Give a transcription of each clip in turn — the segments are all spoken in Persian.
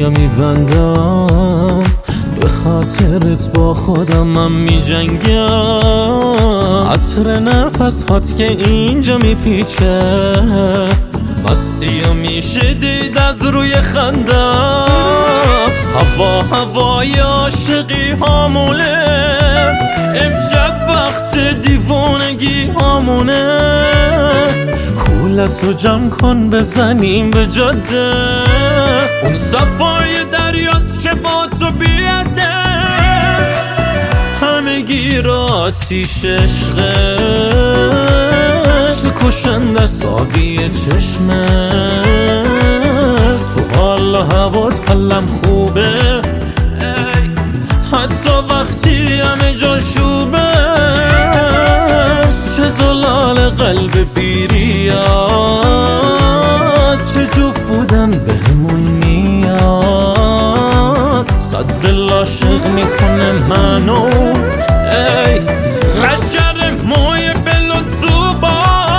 دنیا میبندم، به خاطرت با خودم من میجنگم. عطر نفس هات که اینجا میپیچه، مستی و میشه دید از روی خندم. هوای عاشقی هامونه، امشب وقت دیوانگی هامونه. کولتو جمع کن بزنیم به جاده، اون صفای دریاست که با تو بیاده. همگی را آتیش عشقش، کشند از آبی چشمه. تو حال هوات حالم خوبه، حتی وقتی همه جا شوبه. چه زلال قلب بیریاد، چه جفت بودن بهمون میاد. صد دل عاشق میکنه منو، ای لشگر موی بل و زوبا.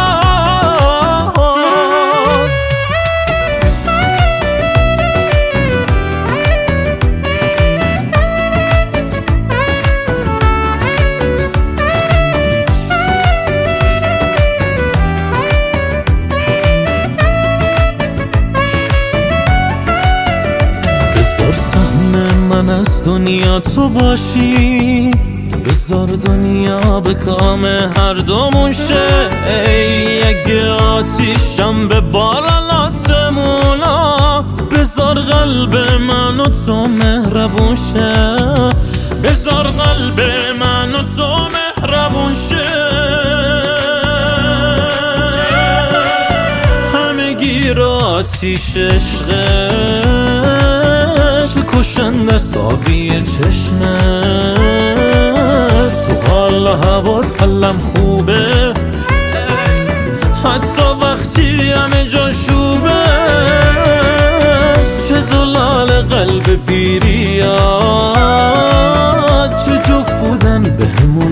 من از دنیا تو باشی، بذار دنیا به کام هر دومون شه. ای اگه آتیشم به باران آسمونا، بذار قلب من و تو مهربون شه. بذار قلب من و تو مهربون شه. همگی را آتیش عشقه، کشند از آبی چشمه. تو حال هوات حالم خوبه، حتی وقتی همه جا شوبه. چه زلال قلب بیریاد، چه جفت بودن بهمون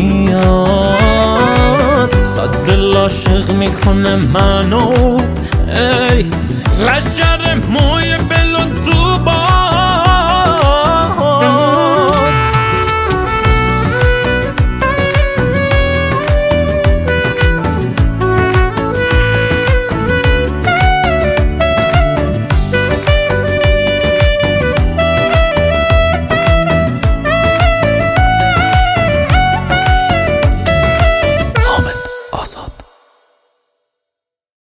میاد. صد دل عاشق میکنه منو، ای لشگر